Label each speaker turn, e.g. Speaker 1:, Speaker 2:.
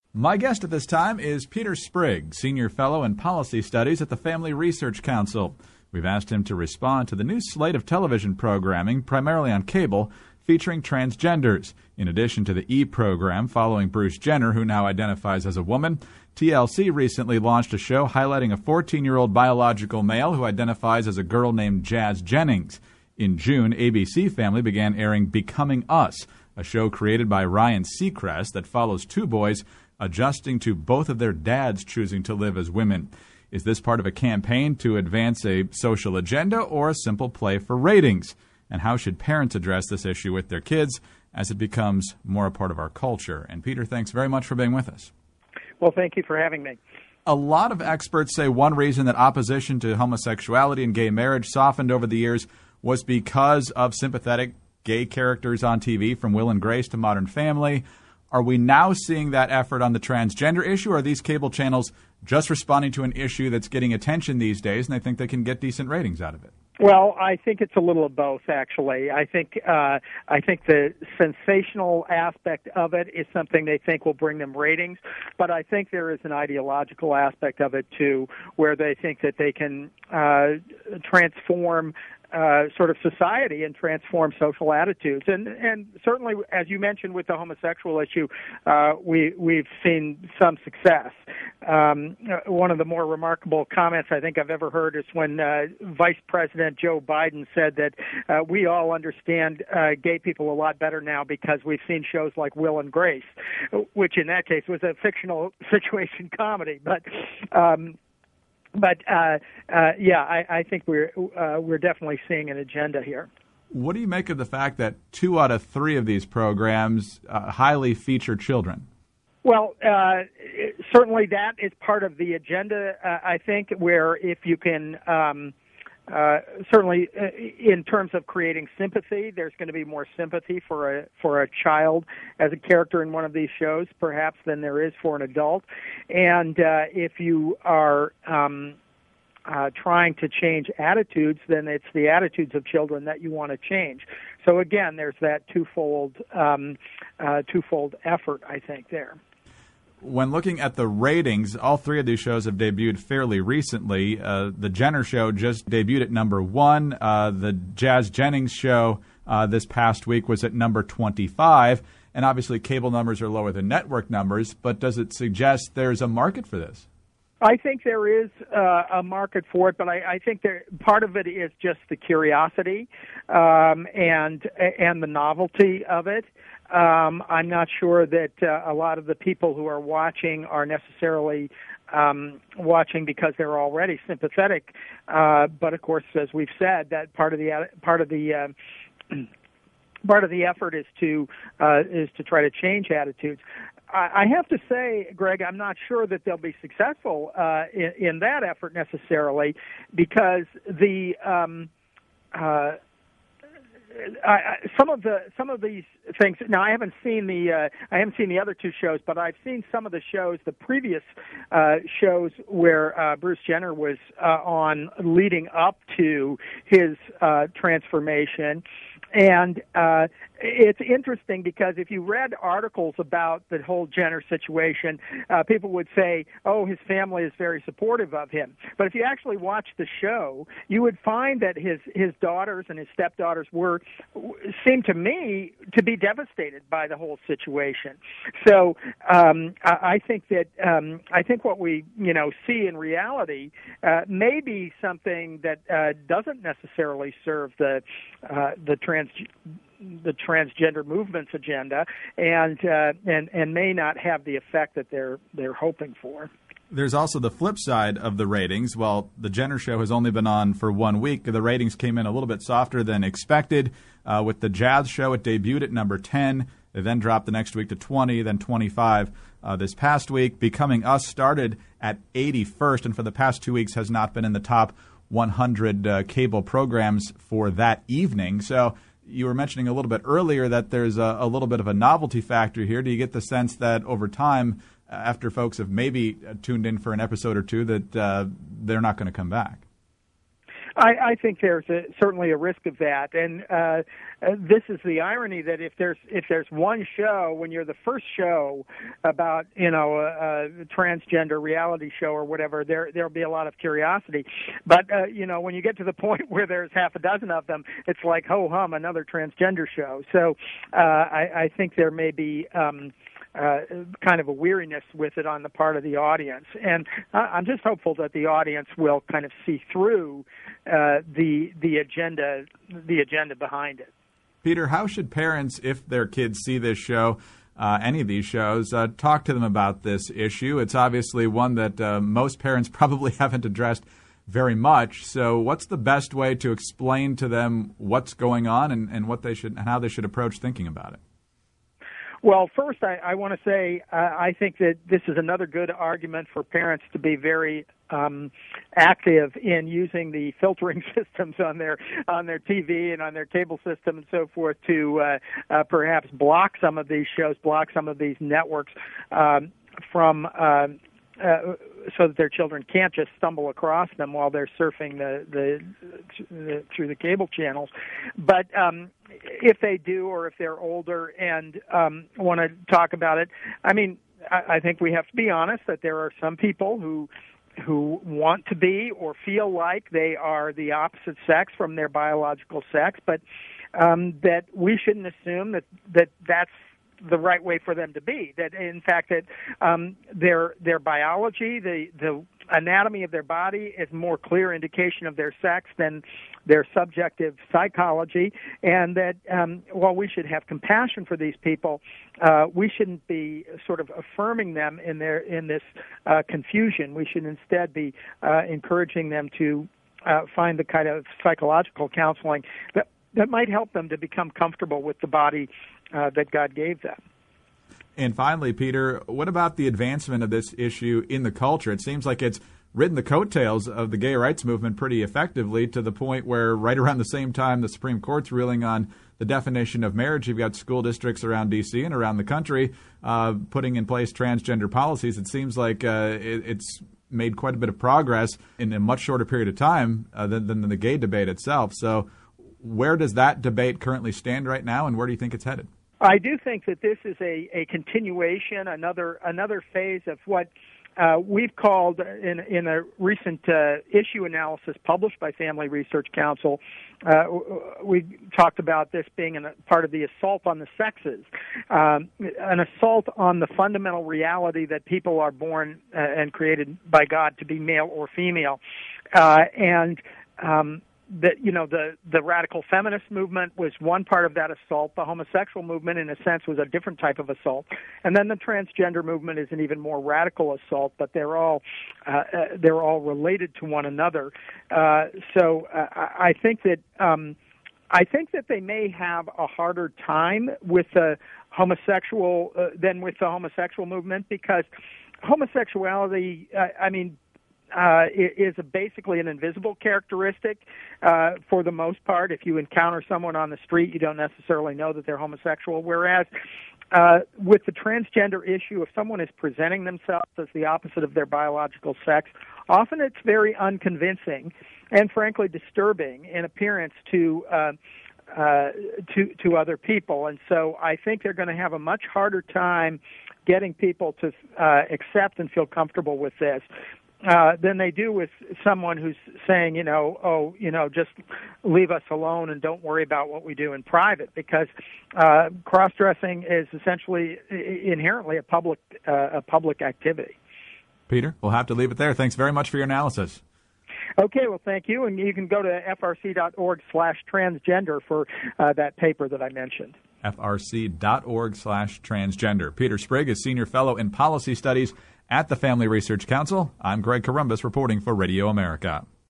Speaker 1: My guest at this time is Peter Sprigg, Senior Fellow in Policy Studies at the Family Research Council. We've asked him to respond to the new slate of television programming, primarily on cable, featuring transgenders. In addition to the E! program following Bruce Jenner, who now identifies as a woman, TLC recently launched a show highlighting a 14-year-old biological male who identifies as a girl named Jazz Jennings. In June, ABC Family began airing Becoming Us, a show created by Ryan Seacrest that follows two boys adjusting to both of their dads choosing to live as women. Is this part of a campaign to advance a social agenda or a simple play for ratings? And how should parents address this issue with their kids as it becomes more a part of our culture? And Peter, thanks very much for being with us.
Speaker 2: Well, thank you for having me.
Speaker 1: A lot of experts say one reason that opposition to homosexuality and gay marriage softened over the years was because of sympathetic gay characters on TV, from Will and Grace to Modern Family. Are we now seeing that effort on the transgender issue, or are these cable channels just responding to an issue that's getting attention these days and they think they can get decent ratings out of it?
Speaker 2: Well, I think it's a little of both, actually. I think the sensational aspect of it is something they think will bring them ratings, but I think there is an ideological aspect of it, too, where they think that they can transform sort of society and transform social attitudes. And certainly, as you mentioned with the homosexual issue, we've seen some success. One of the more remarkable comments I think I've ever heard is when Vice President Joe Biden said that we all understand gay people a lot better now because we've seen shows like Will and Grace, which in that case was a fictional situation comedy. But I think we're definitely seeing an agenda here.
Speaker 1: What do you make of the fact that 2 out of 3 of these programs highly feature children?
Speaker 2: Well, certainly that is part of the agenda, I think, where if you can certainly in terms of creating sympathy, there's going to be more sympathy for a child as a character in one of these shows, perhaps, than there is for an adult. And if you are trying to change attitudes, then it's the attitudes of children that you want to change. So again, there's that twofold effort, I think, there.
Speaker 1: When looking at the ratings, all 3 of these shows have debuted fairly recently. The Jenner Show just debuted at number 1. The Jazz Jennings Show this past week was at number 25. And obviously cable numbers are lower than network numbers, but does it suggest there's a market for this?
Speaker 2: I think there is a market for it, but I think part of it is just the curiosity and the novelty of it. I'm not sure that a lot of the people who are watching are necessarily watching because they're already sympathetic. But of course, as we've said, that part of the effort is to try to change attitudes. I have to say, Greg, I'm not sure that they'll be successful in that effort necessarily, because the some of these things. Now, I haven't seen the other 2 shows, but I've seen some of the shows, the previous shows where Bruce Jenner was on, leading up to his transformation. And it's interesting because if you read articles about the whole Jenner situation, people would say, oh, his family is very supportive of him. But if you actually watch the show, you would find that his daughters and his stepdaughters seemed to me to be devastated by the whole situation. So I think what we see in reality may be something that doesn't necessarily serve the transgender movement's agenda, and may not have the effect that they're hoping for.
Speaker 1: There's also the flip side of the ratings. While the Jenner Show has only been on for 1 week, the ratings came in a little bit softer than expected. With the Jazz Show, it debuted at number 10. They then dropped the next week to 20, then 25 this past week. Becoming Us started at 81st, and for the past 2 weeks has not been in the top 100 cable programs for that evening. So you were mentioning a little bit earlier that there's a little bit of a novelty factor here. Do you get the sense that over time, after folks have maybe tuned in for an episode or 2, that they're not going to come back?
Speaker 2: I think there's certainly a risk of that, and this is the irony that if there's one show, when you're the first show about a transgender reality show or whatever, there'll be a lot of curiosity. But when you get to the point where there's half a dozen of them, it's like ho hum, another transgender show. So I think there may be kind of a weariness with it on the part of the audience, and I'm just hopeful that the audience will kind of see through the agenda behind it.
Speaker 1: Peter, how should parents, if their kids see this show, any of these shows, talk to them about this issue? It's obviously one that most parents probably haven't addressed very much. So, what's the best way to explain to them what's going on and what they should and how they should approach thinking about it?
Speaker 2: Well, first, I want to say I think that this is another good argument for parents to be very active in using the filtering systems on their TV and on their cable system and so forth to perhaps block some of these shows, block some of these networks from so that their children can't just stumble across them while they're surfing through the cable channels. But if they do, or if they're older and want to talk about it, I mean, I think we have to be honest that there are some people who want to be or feel like they are the opposite sex from their biological sex, but that we shouldn't assume that that's the right way for them to be. That in fact that their biology, the anatomy of their body is more clear indication of their sex than their subjective psychology, and that while we should have compassion for these people, we shouldn't be sort of affirming them in this confusion. We should instead be encouraging them to find the kind of psychological counseling that might help them to become comfortable with the body that God gave them.
Speaker 1: And finally, Peter, what about the advancement of this issue in the culture? It seems like it's ridden the coattails of the gay rights movement pretty effectively, to the point where right around the same time the Supreme Court's ruling on the definition of marriage, you've got school districts around D.C. and around the country putting in place transgender policies. It seems like it's made quite a bit of progress in a much shorter period of time than the gay debate itself. So where does that debate currently stand right now, and where do you think it's headed?
Speaker 2: I do think that this is a continuation, another phase of what we've called in a recent issue analysis published by Family Research Council. We talked about this being part of the assault on the sexes, an assault on the fundamental reality that people are born and created by God to be male or female, and that the radical feminist movement was one part of that assault. The homosexual movement, in a sense, was a different type of assault, and then the transgender movement is an even more radical assault. But they're all related to one another. So I think that they may have a harder time with the homosexual than with the homosexual movement, because homosexuality, is basically an invisible characteristic for the most part. If you encounter someone on the street, you don't necessarily know that they're homosexual, whereas with the transgender issue, if someone is presenting themselves as the opposite of their biological sex, often it's very unconvincing and frankly disturbing in appearance to other people. And so I think they're going to have a much harder time getting people to accept and feel comfortable with this than they do with someone who's saying, just leave us alone and don't worry about what we do in private, because cross-dressing is essentially inherently a public activity.
Speaker 1: Peter, we'll have to leave it there. Thanks very much for your analysis.
Speaker 2: Okay, well, thank you. And you can go to frc.org/transgender for that paper that I mentioned.
Speaker 1: frc.org/transgender. Peter Sprigg is Senior Fellow in Policy Studies at the Family Research Council. I'm Greg Corombos reporting for Radio America.